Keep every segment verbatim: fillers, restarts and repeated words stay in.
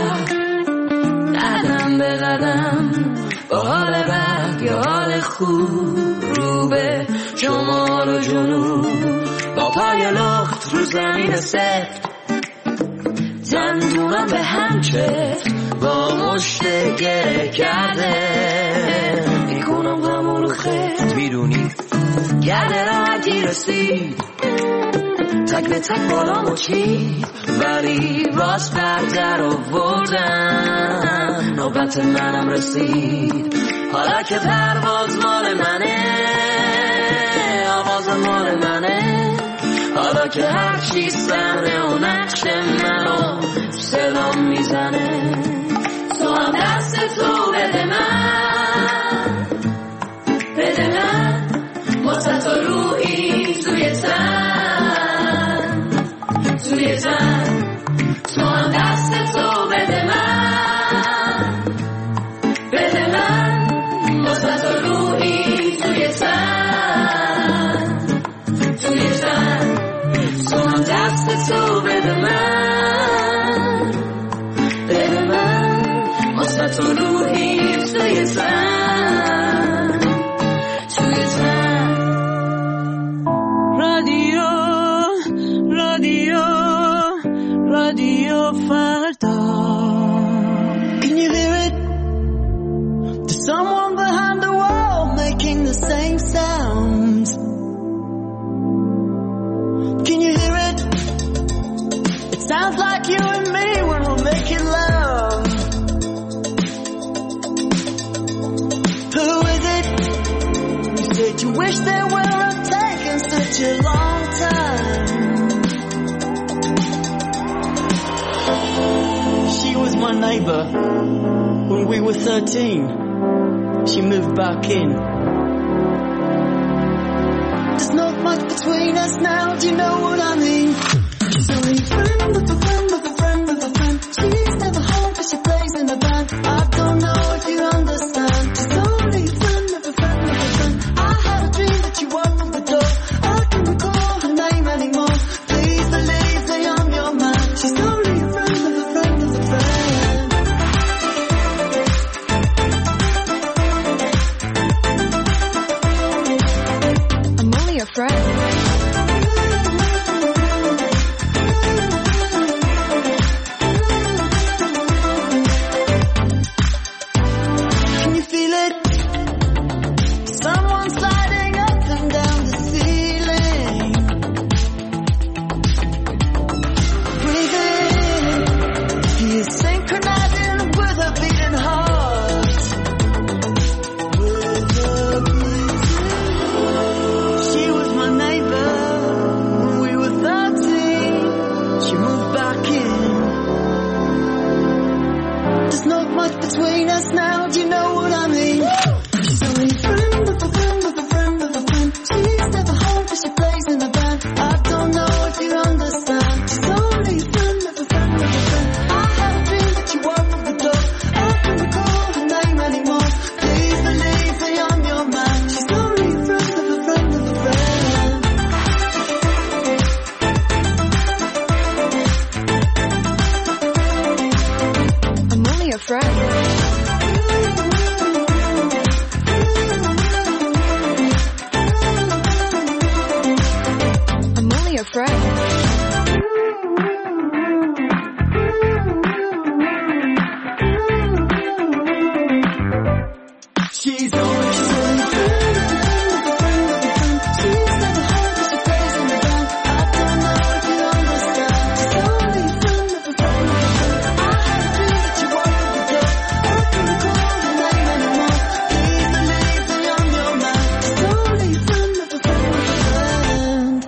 قدم به قدم با حال بد یا حال خوب رو به شمال و جنوب با پای لخت رو زمین سفت دندونم به هم چفت با مشت گره کرده میکنم غمون رو خیلی میدونی گرده راحتی رسید تک به تک بالا مچید ولی راست بردر آوردن نوبت منم رسید حالا که پرواز مال منه آواز مال منه حالا که هر چی سمره و نقش منو صدام میزنه تو هم دست تو بده من بده من واسه تو روحی توی تن توی تن تو هم دست تو بده من بده من واسه تو روحی توی تن توی تن تو هم دست تو بده من بده من واسه تو روحی توی تن توی تن رادیو رادیو رادیو فردا. Can you hear it? There's someone behind the wall making the same sound. Can you hear it? It sounds like you and me when we're making love. Who is it? You said you wish there were have taken such a long time. She was my neighbor when we were thirteen. She moved back in. There's not much between us now, do you know what I mean? She's only a friend of a friend of a friend of a friend. She's never home but she plays in a band. I don't know if you understand. She's only a friend of a friend of a friend. I had a dream that you opened the door. I can't recall her name anymore. Please believe that I'm your man. She's only a friend of a friend of a friend. I'm only a friend. Can you feel it? Someone sliding up and down the ceiling. Breathe in. He is synchronizing with a beating heart. With a beating. She was my neighbor when we were thirteen. She moved back in. There's not much between us now, do you know what I mean? She's only a friend of a friend of a friend of a friend. She's never home but she plays in a band. I don't know if you understand. She's only a friend of a friend of a friend. I had a dream that you opened the door. I can't recall her name anymore. Please believe that I'm your man. She's only a friend of a friend of a friend. I'm only a friend. I'm only a friend. She's only, she's only a friend of a friend of a friend of a friend. She's never home but she plays in the band. I don't know if you understand. She's only a friend of a friend of a friend. I had a dream that you opened the door. I can't recall her name anymore. Please believe that I'm your man. She's only a friend of a friend of a friend.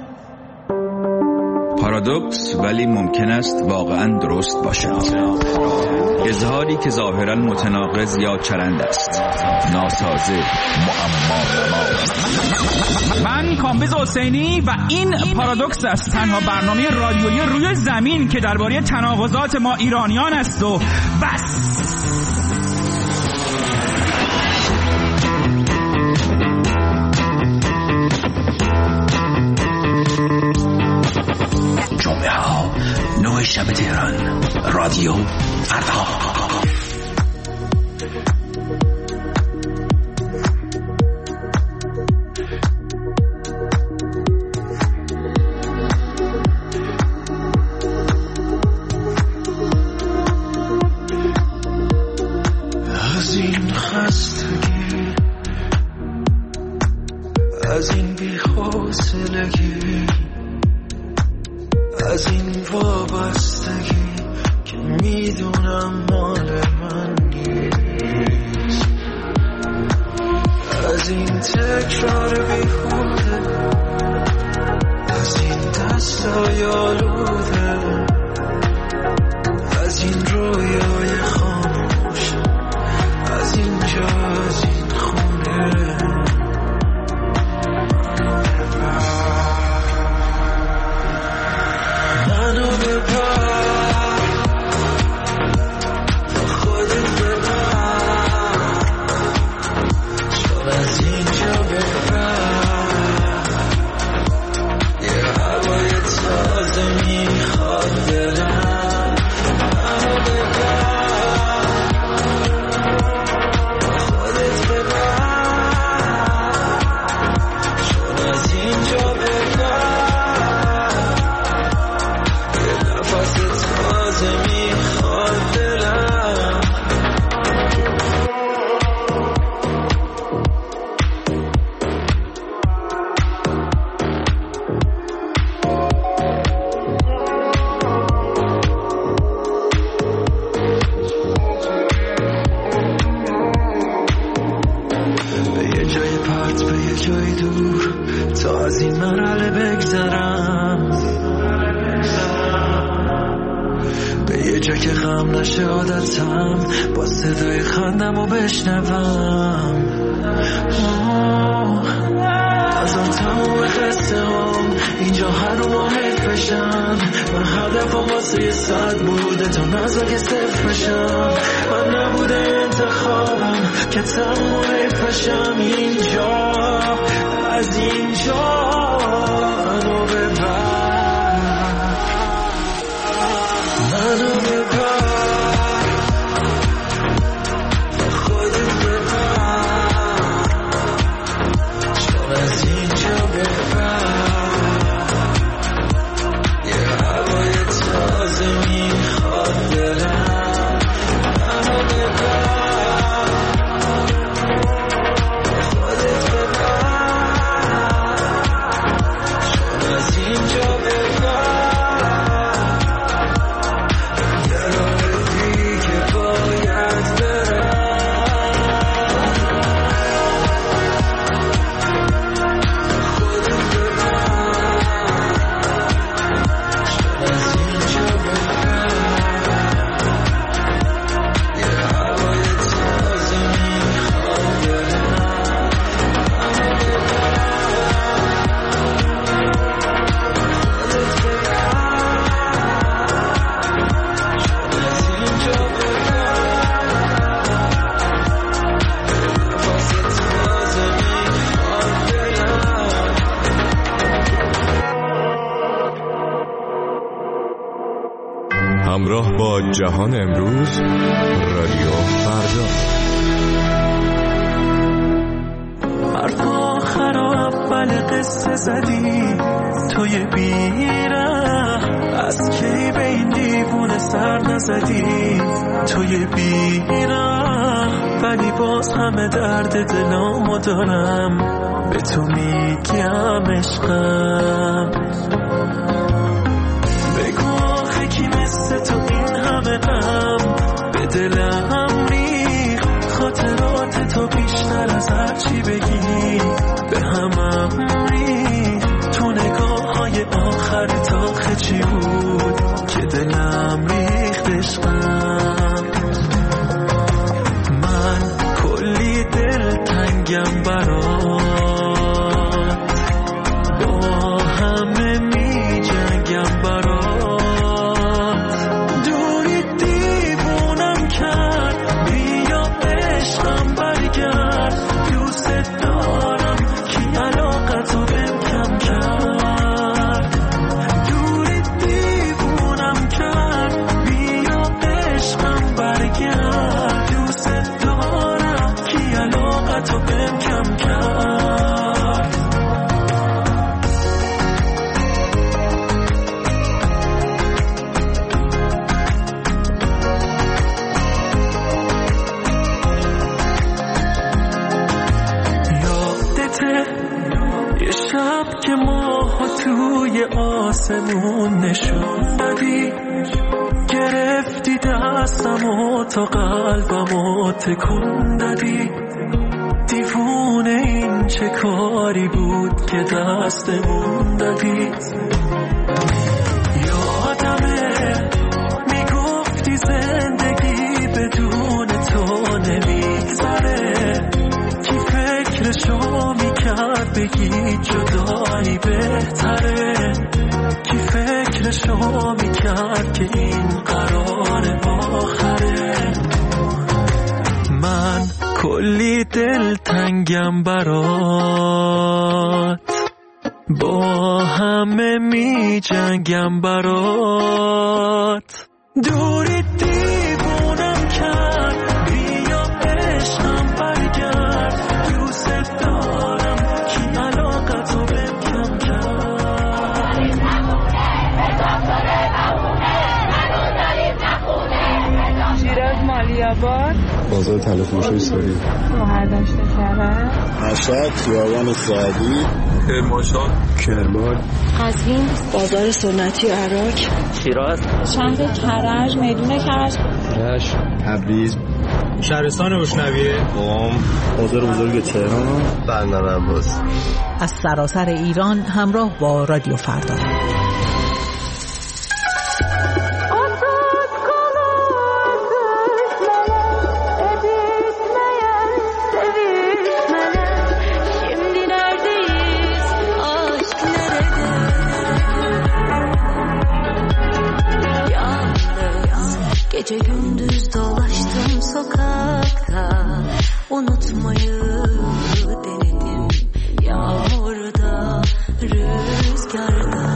پارادوکس ولی ممکن است واقعا درست باشد. اظهاری که ظاهرا متناقض یا چرند است، ناسازه، معما نما. من کامبیز حسینی و این پارادوکس است، تنها برنامه رادیویی روی زمین که درباره تناقضات ما ایرانیان است و بس. جمعه ها نه شب تهران، رادیو فردا. از این خستگی، از این بی‌حوصلگی، از این وابستگی که میدونم مال من نیست، از این تکرار بیهوده، از این دستای آلوده، از این رویای خاموش، از اینجا، از این خونه. منو ببر، خودت ببر، چون از اینجا ببر، یه هوای تازه میخواد دلم. منو ببر، خودت ببر، چون از اینجا ببر، تازه میخواد دلم. به یه جای پرت، به یه جای دور، تا از این مرحله بگذرم، یه جا که غم نشه عادتم، با صدای خندم رو بشنوم. از آن تمام قصه هم اینجا هر رو محیط بشم. من هدفم واسه یه صد بوده تا نزاک صفر بشم. من نبوده انتخابم که تمام حیف بشم. اینجا، از اینجا منو ببر، منو ببر، خودت ببر، چون از اینجا ببر، یه هوای تازه میخواد دلم. منو ببر، خودت ببر، چون از اینجا ببر، همراه با جهان امروز، رادیو فردا. حرف آخر و اول قصه زدی توی بیره، از کی به این دیوونه سر نزدی توی بیره، ولی باز همه درد دلامو دارم، به تو میگم عشقم. تو این همه غم به دلم ریخ، خاطرات تو بیشتر از هر چی بگی به همم ریخ. تو نگاه های آخر تا چی بود که دلم ریخت عشقم. من کلی دل تنگم برات، با همه می جنگم برات، دوری دیوونم کرد آسمون نشون دادی، گرفتی دستم و تا قلبم و تکون دادی. دیوونه این چه کاری بود که دستمون دادی. یادمه میگفتی زندگی بدون تو نمیگذره، کی فکرشو میکرد بگی جدایی بهتره، کی فکرشو میکرد که این قرار آخره. من کلی دل تنگم برات، با همه می جنگم برات. دوری دیوونم کرد، بیا عشقم برگرد، دوست دارم کی علاقتو بهم کم کرد. شیراز مالیاباد، بازار تلفروشی سوری، مهرداشت کرد، مشهد خیابان سعدی، کرمانشاه، کرمان، قزوین، بازار سنتی عراق، شیراز، شهر کرج، میدون کرج، رشت، تبریز، شهرستان روشنویه، قم، بازار بزرگ تهران، بندر عباس. از سراسر ایران همراه با رادیو فردا. Gece gündüz dolaştım sokakta, unutmayı denedim, yağmurda, rüzgarda.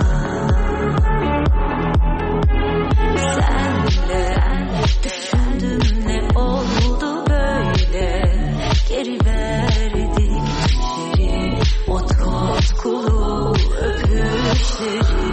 Senle düşündüm ne oldu böyle, geri verdik düşleri, o tutkulu öpüşleri.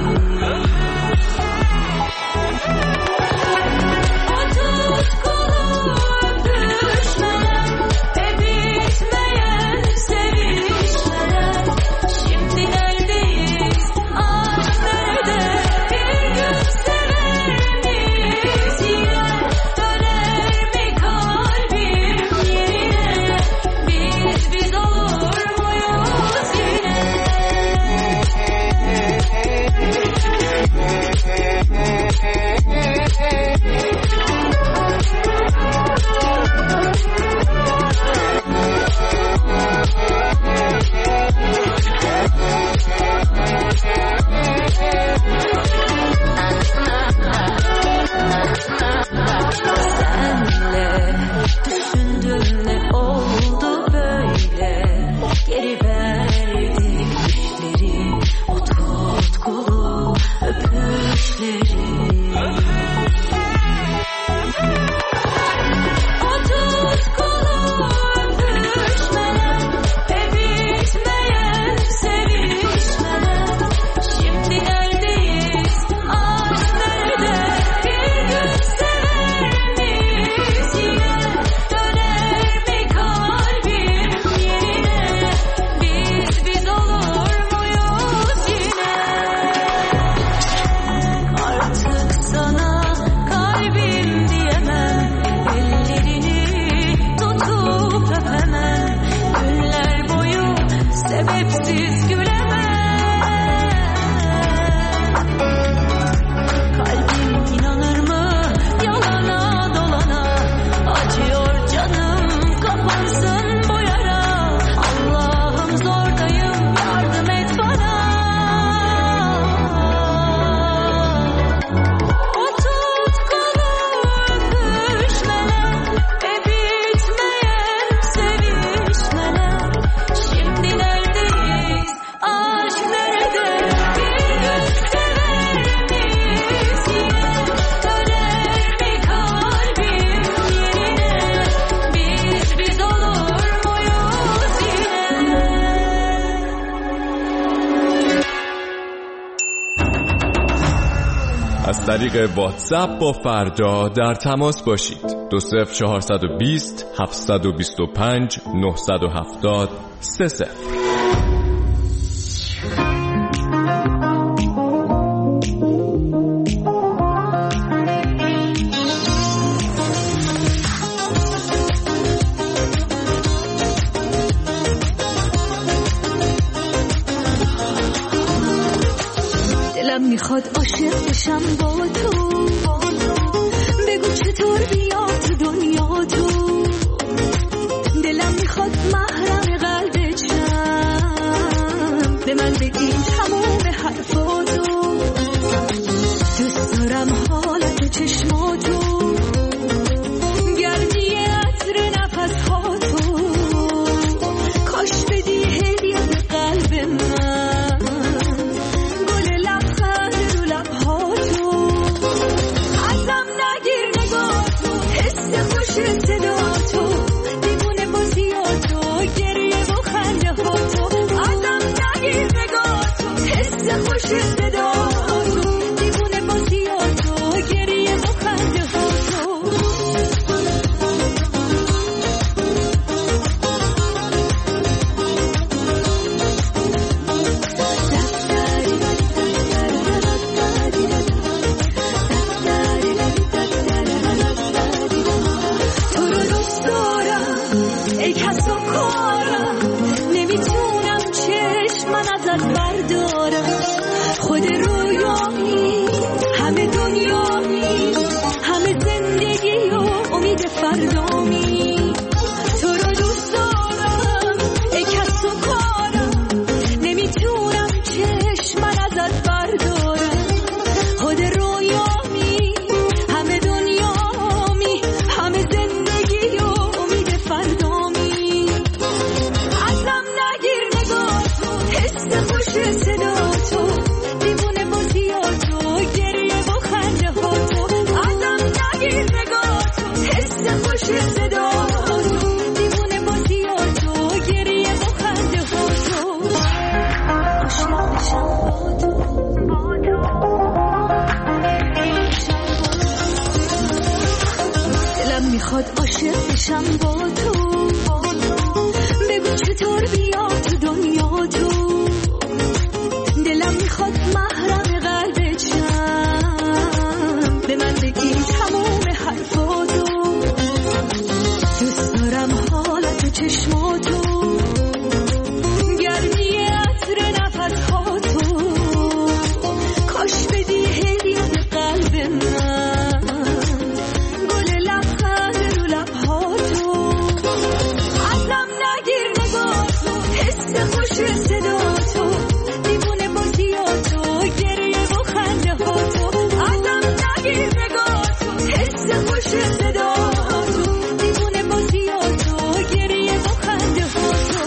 از طریق واتساپ با فردا در تماس باشید. دو صفر چهارصد و بیست هفتصد و بیست و پنج نهصد و هفتاد سه صفر. بشم با تو، بگو چطور بیام تو دنیا تو، دلم میخواد محرم قلبت شم، به من بگی تموم حرفاتو، دوست دارم حالت چشماتو، گردی عطر نفسهاتو، کاش بدی هدیه به قلب من، گل لبخند رو لبهاتو، ازم نگیر نگاهتو، حس خوش صداتو، دیوونه بازیاتو، گریه و خنده هاتو، ازم نگیر نگاهتو، حس خوش صداتو، دیوونه بازیاتو، گریه و خنده هاتو. تو رو دوست دارم ای کس و کارم، نمیتونم چشم من ازت بردارم، خود رویامی همه دنیامی، همه زندگی و امید فردامی، تو رو دوست دارم ای کس و کارم، نمیتونم چشم من ازت بردارم، خود رویامی همه دنیامی، همه زندگی و امید فردامی، ازم نگیر نگاهتو، حس خوش صداتو، دیوونه بازیاتو، گریه و خنده هاتو، ازم نگیر نگاهتو، حس خوش صداتو، دیوونه بازیاتو، گریه و خنده هاتو، عاشق بشم با تو، دلم میخواد عاشق بشم با تو، بگو چطور بیام تو دنیا تو، دلم میخواد محرم قلبت شم، به من بگی تموم حرفاتو، دوست دارم حالت چشماتو، گرمی عطر نفسهاتو، کاش بدی هدیه به قلب من، گل لبخند رو لبهاتو، ازم نگیر نگاهتو، حس خوش صداتو، دیوونه بازیاتو، گریه و خنده هاتو، ازم نگیر نگاهتو، حس خوش صداتو، دیوونه بازیاتو، گریه و خنده هاتو.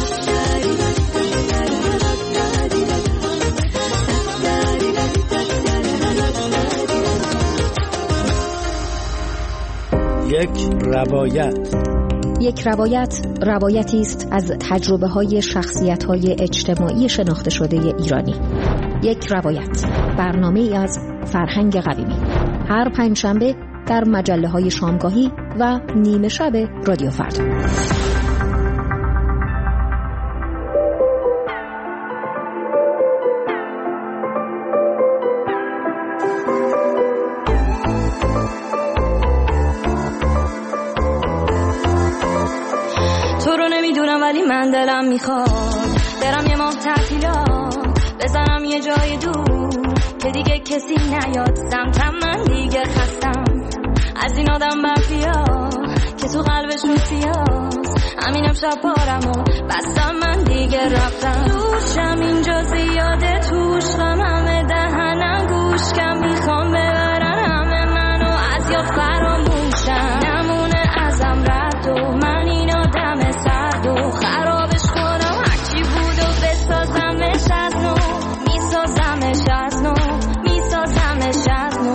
یک روایت. یک روایت روایتی است از تجربه‌های شخصیت‌های اجتماعی شناخته شده ایرانی. یک روایت برنامه‌ای از فرهنگ قویمی، هر پنجشنبه در مجله‌های شامگاهی و نیمه شب رادیو فردا. ولی من دلم میخواد برم یه ماه تعطیلات، بزنم یه جای دور که دیگه کسی نیاد سمتم، من دیگه خستم از این آدم برفیا که تو قلبشون سیاست، همینم شب بارمو بستم، من دیگه رفتم دوشم اینجا زیاده، توش غمم دهنم گوش کم، میخوام ببرن همه منو از یاد فراموشم، نمونه ازم رد و من این آدم سرد و خرابش کنم، هرچی بود و بسازمش از نو، میسازمش از نو، میسازمش از نو،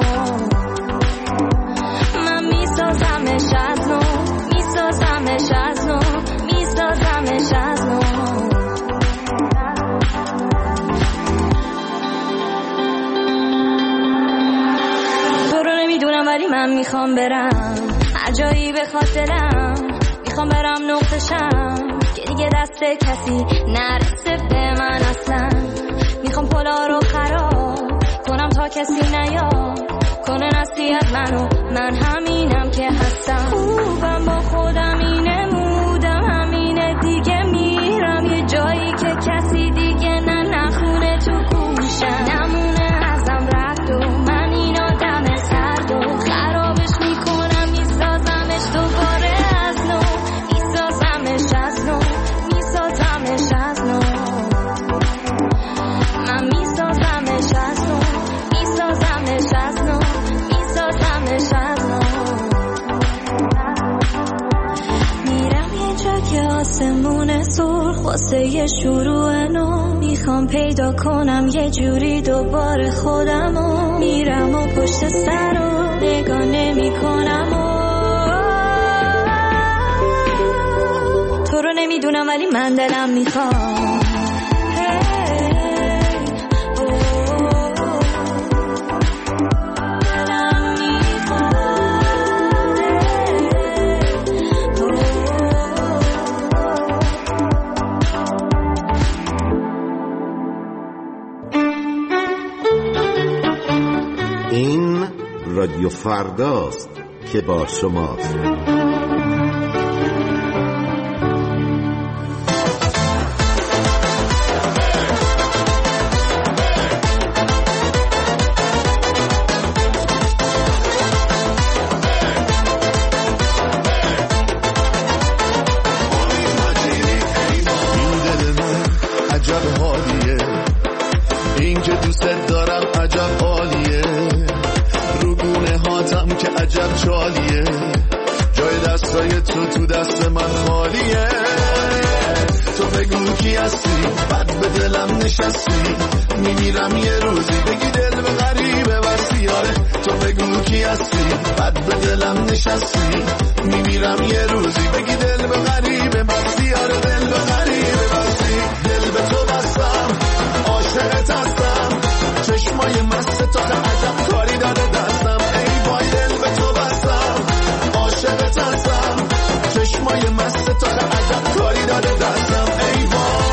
من میسازمش از نو، میسازمش از نو، میسازمش از نو. تو رو نمیدونم ولی من میخوام برم هر جایی بخواد دلم، میخوام برم نقطشم که دیگه دست کسی نرسه به من اصلا، میخوام پلا رو خراب کنم تا کسی نیاد کنه نصیحت منو، من همینم که هستم، خوبم با خودم اینه مودم همینه دیگه، میرم یه جایی که کسی دیگه نه نخونه تو گوشم، نمونه ازم رد و من سرخ واسه یه شروع نو، میخوام پیدا کنم یه جوری دوباره خودمو، میرم و پشت سر رو نگاه نمی کنم و تو رو نمیدونم ولی من دلم میخوام این رادیو فرداست که با شماست. چالیه جای دستای تو تو دست من خالیه، تو بگو کی هستی بعد به دلم نشستی، میمیرم یه روزی بگی دل به غریبه بستی، آره تو بگو کی هستی بعد به دلم نشستی، میمیرم یه روزی بگی دل به غریبه بستی، آره دل به غریبه بستی، دل به تو بستم عاشقت هستم، چشمای مست تا عجب کاری داره دستم، ای وای دل به تو بستم عاشقت هستم، چشمای مست تا عجب کاری داره دستم، ای وای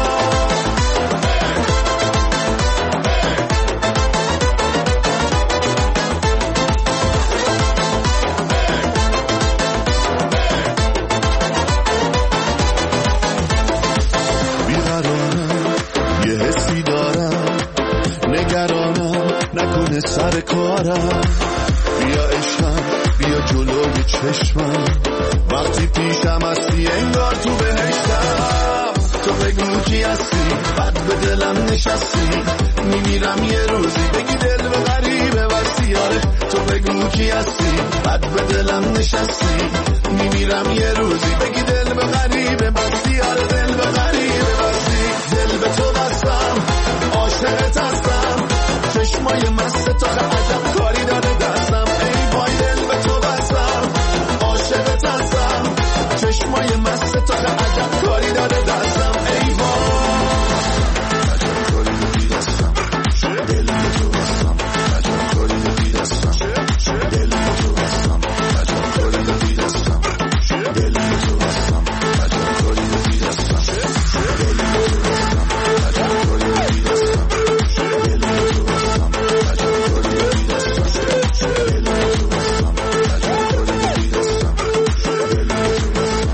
بیقرارم یه حسی دارم، نگرانم نکنه سر کارم، بیا عشقم بیا جلوی چشمم، وقتی پیشم هستی انگار تو بهشتم، تو بگو کی هستی بعد به دلم نشستی، میمیرم یه روزی بگی دل به غریبه بستی، آره تو بگو کی هستی بعد به دلم نشستی، میمیرم یه روزی بگی دل به غریبه بستی، آره دل به غریبه بستی، دل به تو بستم عاشقت هستم، چشمای مست تا عجب کاری داره دستم، ای وای دل به تو بستم عاشقت هستم، چشمای مست تا عجب کاری داره دستم، ای وای عجب کاری داری دستم، دل به تو بستم عجب کاری داری دستم، دل به تو بستم عجب کاری داری دستم، دل به تو بستم عجب کاری داری دستم، دل به تو بستم عجب کاری داری دستم، دل به تو بستم عجب کاری داری دستم، دل به تو بستم عجب کاری داری دستم، دل به تو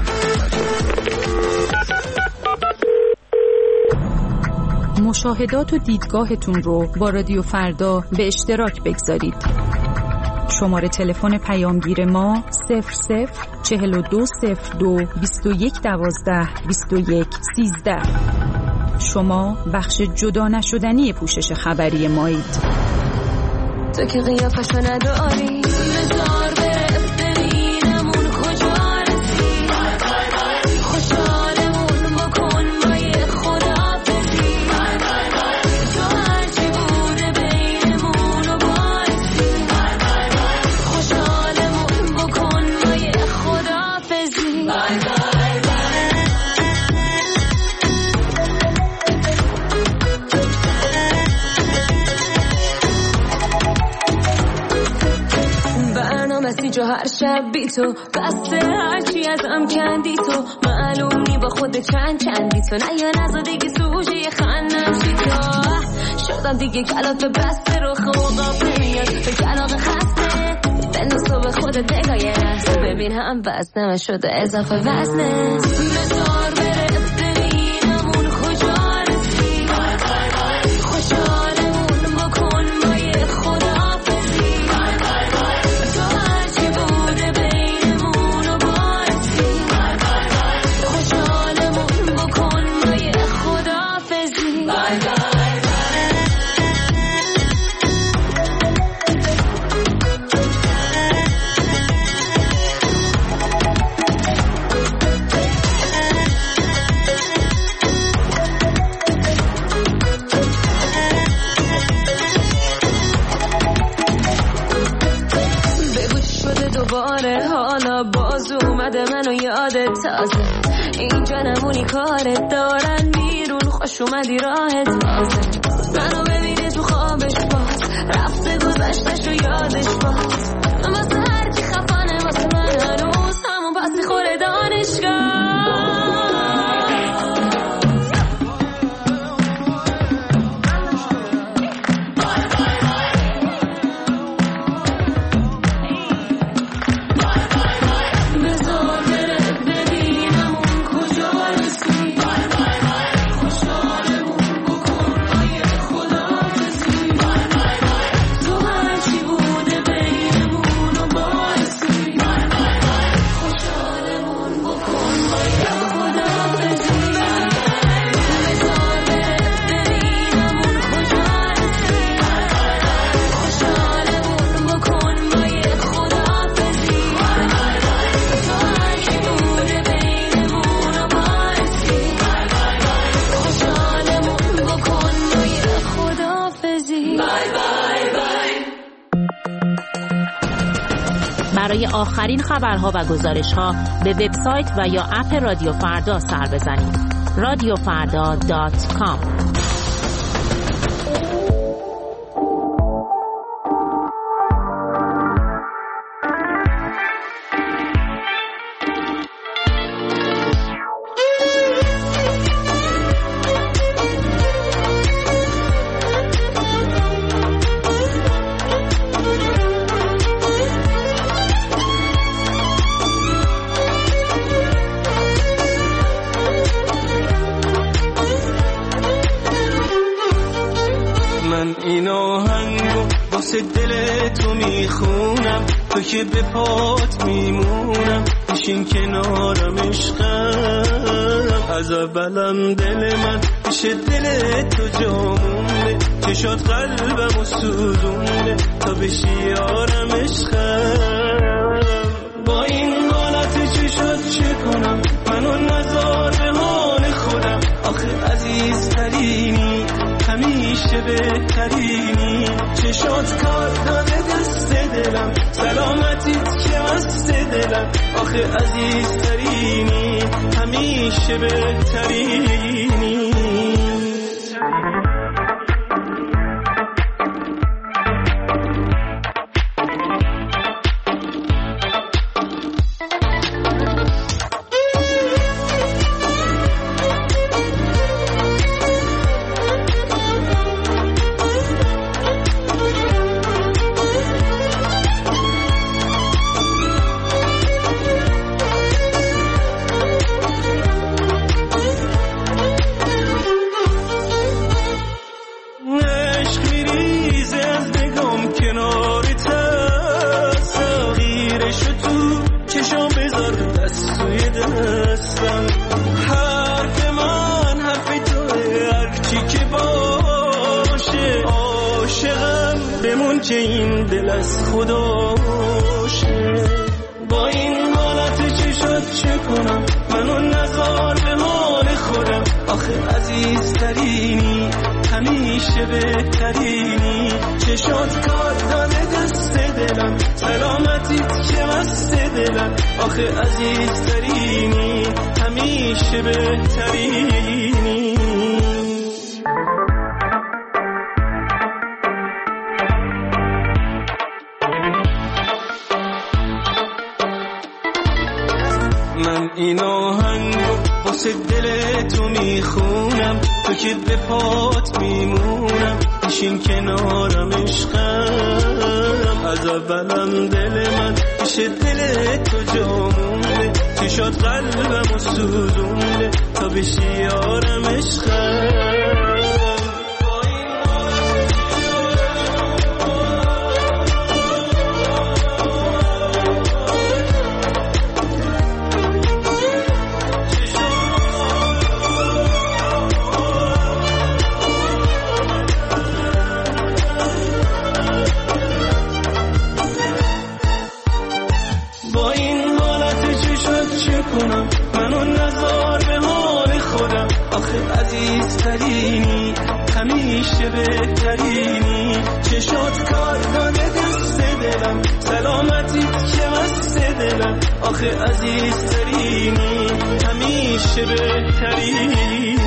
مشاهدات و دیدگاهتون رو با رادیو فردا به اشتراک بگذارید. شماره تلفن پیامگیر ما صفر صفر چهل و دو صفر دو بیست و یک دوازده بیست و یک سیزده. شما بخش جدا نشدنی پوشش خبری مایید. تو که قیافشو نداری بذار بره ببینمون کجا رسی، خوشحالمون بکن با یه خدافزی، تو هرچی بوده بینمون و بایستی، خوشحالمون بکن با یه خدافزی. جو هر شب بی تو بسته هرچی ازم کندی تو، معلومی با خود چند چندی تو، نه یا نزا دیگه سوژه خندم شی تو، شدم دیگه کلات بسته رو خواب نمیاد به کلاق خسته، بنداز تو به خودت نگاه یه لحظه ببین هم وزنم شده اضافه وزنه، بذار بره ببینمون کجا رسی، خوشحالمون بکن با یه خدافزی، باز اومده منو یادت تازه اینجا نمونی کارت دارن بیرون خوش اومدی راهت تازه منو ببینه تو خوابش باز رفته گذشتش و یادش باز واسه هرچی خفانه واسه من هنوز همون پس میخوره دانشگاه برای آخرین خبرها و گزارش‌ها به وبسایت و یا اپ رادیو فردا سر بزنید. رادیو فردا دات کام. تو که به پات میمونم بشین کنارم عشقم از اولم دل من پیش دل تو جامونه چشات قلبم و سوزونه تا بشی یارم عشقم با این حالت چشات چه کنم منو نزار به حال خودم آخه عزیز ترینی همیشه بهترینی چشات کار داده دست دلم سلامتیت که مست دلم آخه عزیز ترینی همیشه بهترینی که این دل از خداشه با این حالت چشات چه کنم منو نزار به حال خودم آخه عزیز ترینی همیشه بهترینی چشات کار داده دست دلم سلامتیت که مست دلم آخه عزیز ترینی همیشه بهترینی من این آهنگو واسه دل تو میخونم تو که به پات میمونم بشین کنارم عشقم از اولم دل من پیش دل تو جامونه چشات قلبم و سوزونه تا بشی یارم عشقم منو نزار به حال خودم آخه عزیز ترینی همیشه بهترینی چشات کار داده دست دلم سلامتیت که مست دلم آخه عزیزترینی همیشه بهترینی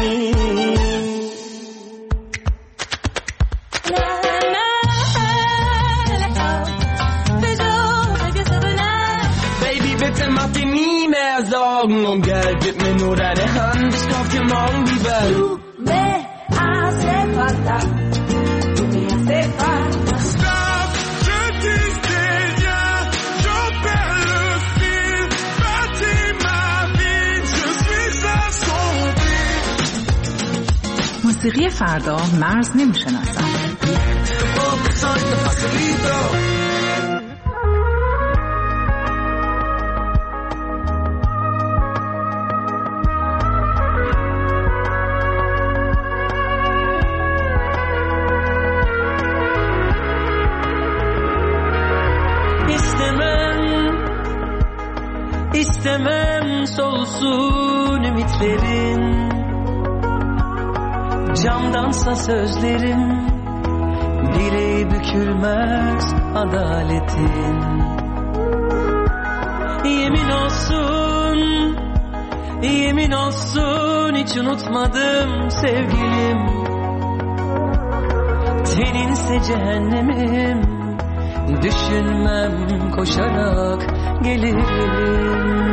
Sorgen und Geld, gib mir nur deine Hand, ich glaub dir morgen die Welt. Du me hace falta, tu me hace falta. Stop, je disais rien, je perds le fil, bâtis ma vie, je suis assombri. موسیقی فردا مرز نمیشناسد. İstemem solsun ümitlerin, camdansa sözlerim, bileği bükülmez adaletin. Yemin olsun, yemin olsun hiç unutmadım sevgilim. Teninse cehennemim, düşünmem koşarak gelirim.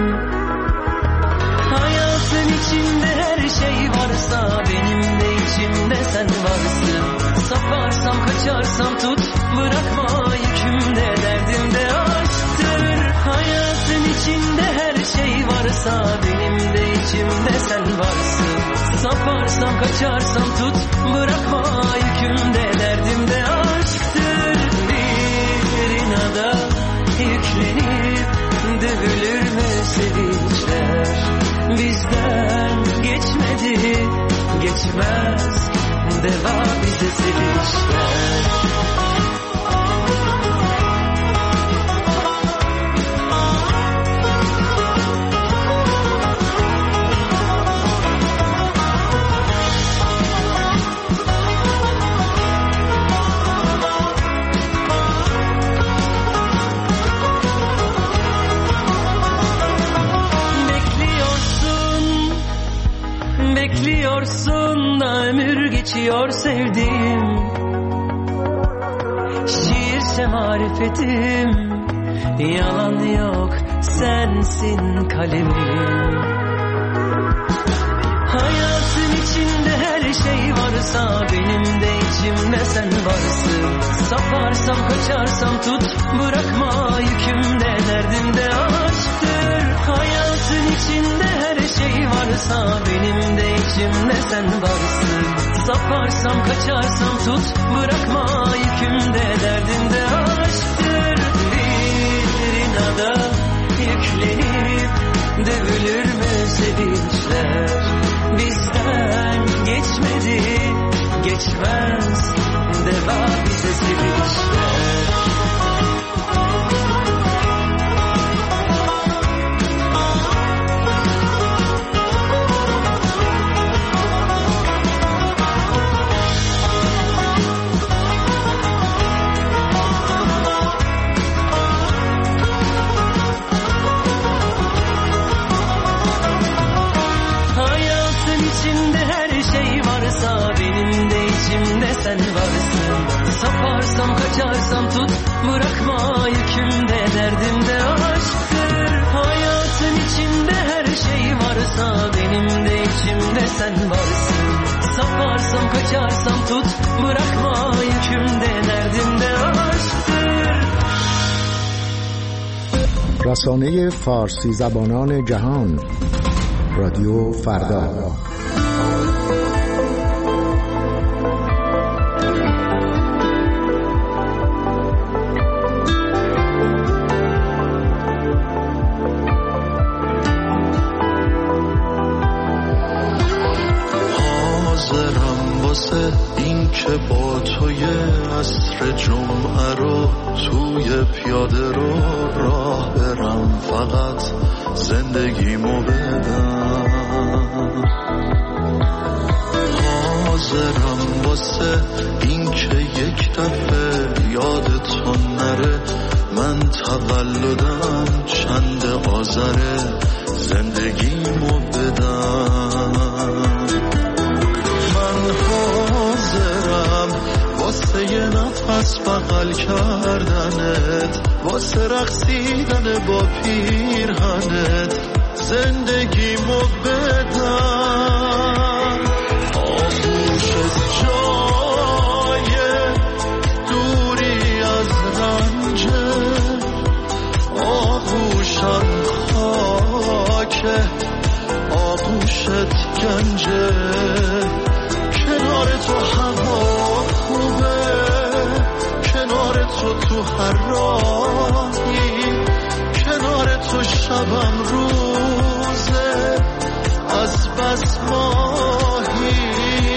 Hayatın içinde her şey varsa benim de içimde sen varsın. Saparsam kaçarsam tut bırakma yükümde derdimde aşktır. Hayatın içinde her şey varsa benim de içimde sen varsın. Saparsam kaçarsam tut bırakma yükümde derdimde aşktır. Bir inada yüklenip dövülür mü sevinçler? Bizden geçmedi, geçmez, deva bize sevinçler. Bekliyorsun da ömür geçiyor sevdiğim. Şiirse marifetim, yalan yok sensin kalemim. Hayatın içinde her şey varsa benim de içimde sen varsın. Saparsam kaçarsam tut bırakma yükümde derdimde aşktır. Hayatın içinde her şey varsa benim de içimde sen varsın. Saparsam kaçarsam tut bırakma yükümde derdimde aşktır. Bir inada yüklenip dövülür mü sevinçler? Bizden geçmedi, geçmez, deva bize sevinçler. Benim de içimde sen varsın. Saparsam kaçarsam tut bırakma yükümde derdimde aşktır. Hayatın içinde her şey varsa benim de içimde sen varsın. Saparsam kaçarsam tut bırakma yükümde derdimde aşktır. رسانه فارسی زبانان جهان رادیو فردا. این که با توی عصر جمعه رو توی پیاده رو راه برم فقط زندگیمو بدم. حاضرم واسه این که یک دفعه یادتون نره من تولدم چند گذره زندگیمو بدم. من حاضرم واسه یه نفس بغل کردنت، واسه رقصیدن با پیرهنت زندگیمو بدم. آغوشت جای دوری از رنجه، آغوشم خاکه، آغوشت گنجه. کنار تو هوا خوبه، کنار تو تو هر راهی، کنار تو شبم روزه از بس ماهی.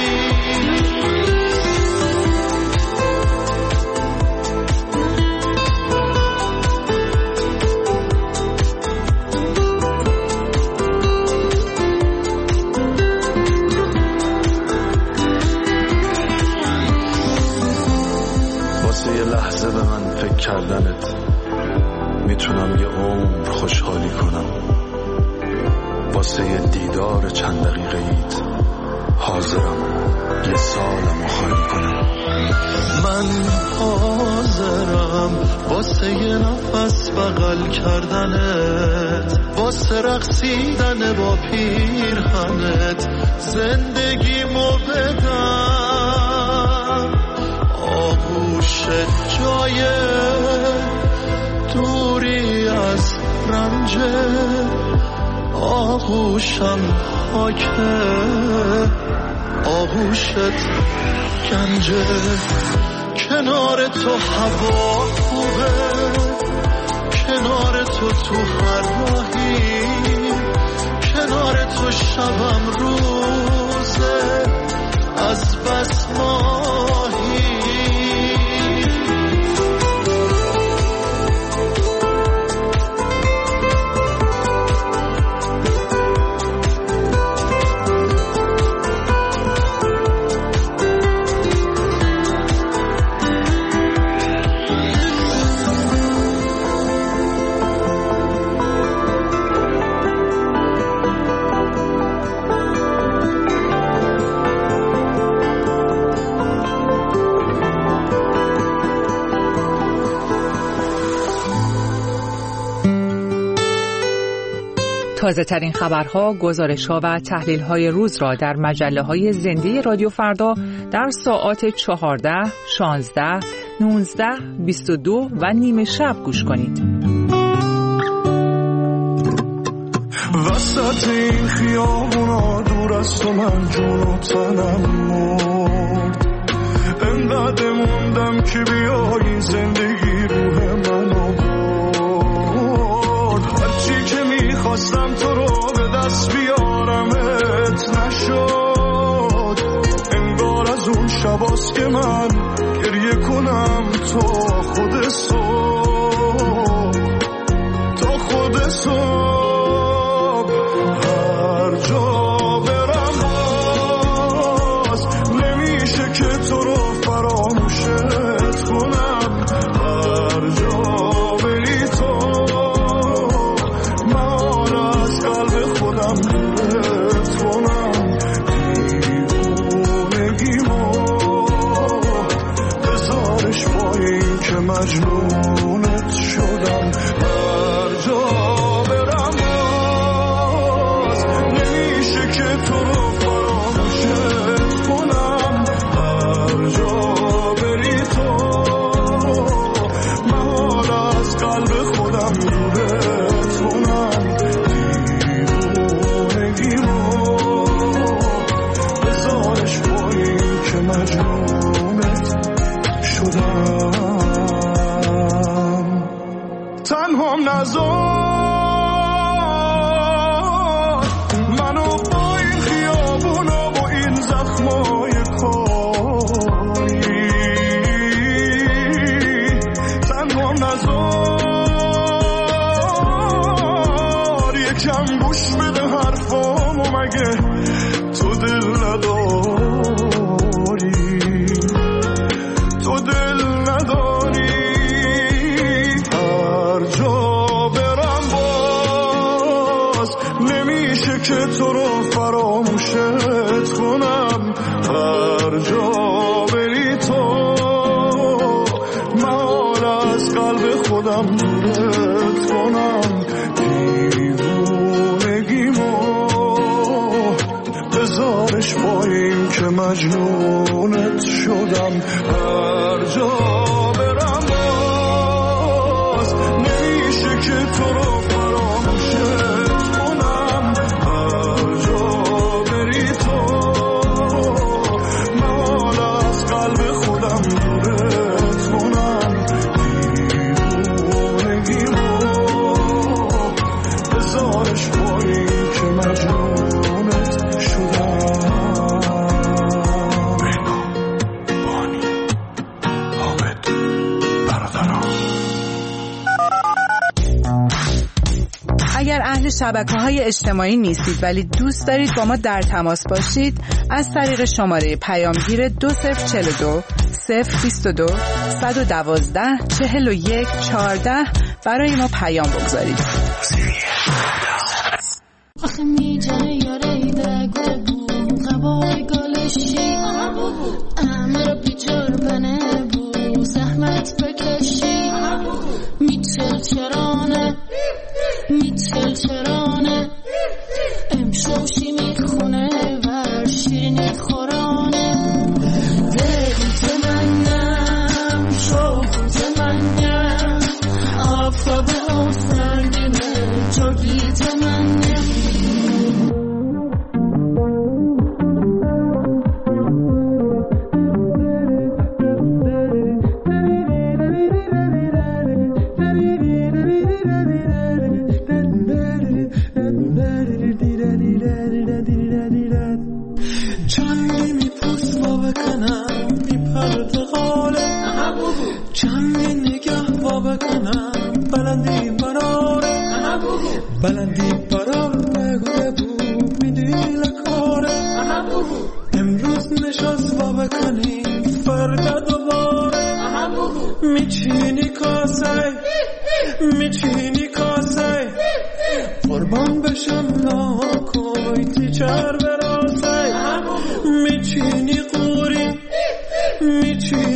واسه یه لحظه به من فکر کردنت میتونم یه عمر خوشحالی کنم. واسه یه دیدار چند دقیقه ایت حاضرم یه سالمو خالی کنم. من حاضرم واسه یه نفس بغل کردنت، واسه رقصیدن با پیرهنت زندگیمو بدم. آغوشت جای دوری از رنجه، آغوشم خاکه، آغوشت گنجه. کنار تو هوا خوبه، کنار تو تو هر راهی، کنار تو شبم روزه از بس ماهی. تازه ترین خبرها، گزارش‌ها و تحلیل‌های روز را در مجله‌های زنده رادیو فردا در ساعات چهارده، شانزده، نوزده، بیست و دو و نیمه شب گوش کنید. وسط این خیابونا دور از تو من جون و تنم مرد، انقدر موندم که بیایی زندگی روح منو برد. هرچی که میخواستم تو رو به دست بیارمت نشد، انگار از اون شباست که من گریه کنم تا خود صبح، تا خود صبح. هر جا برم باز نمیشه که تو رو فراموشت کنم. هر جا بری تو من از قلب خودم دورت کنم. دیوونگیمو بذارش با این که مجنونت شدم. هر جا برم باز نمیشه که تو رو فراموشت کنم. هر جا بری تو من از قلب خودم دورت کنم. دیوونگیمو بذارش با این که مجنونت شدم. تنهام نذار منو با این خیابونا و این زخمای کاری، تنهام نذار یکم گوش بده حرفامو، مگه تو دل نداری، تو دل نداری. هر جا برم باز نمیشه که تو رو فراموشت کنم هر جا بری تو محال از قلب خودم دورت کنم دیوونگیمو بذارش پایین که مجنونت شدم هر جا برم باز نمیشه که تو رو فراموشت کنم هر جا بری تو محال از قلب خودم دورت کنم دیوونگیمو بذارش پایین که مجنونت شدم. اگر اهل شبکه‌های اجتماعی نیستید ولی دوست دارید با ما در تماس باشید از طریق شماره پیامگیر دو صفر چهل و دو صفر بیست و دو صد و دوازده چهل و یک چهارده برای ما پیام بگذارید. آخه میجانه یاره ایده گره بود قبای گالشی همه رو بیچار بنه بود زحمت بکشی میچل چرانه میچل چرانه امشوشی میخونه ور شیرینی خورانه دقیت منم شوخت منم آفتاب آفتردینه جوگیت منم چندی میپوست با بکنم میپرد غاله چندی نگه با بکنم بلندی براره بلندی برار بگوه بود میدی لکاره امروز نشست با بکنی فردا دوباره میچینی کاسه میچینی کاسه قربان بشم ناکوی تیچر براسه میچینی قوری میچینی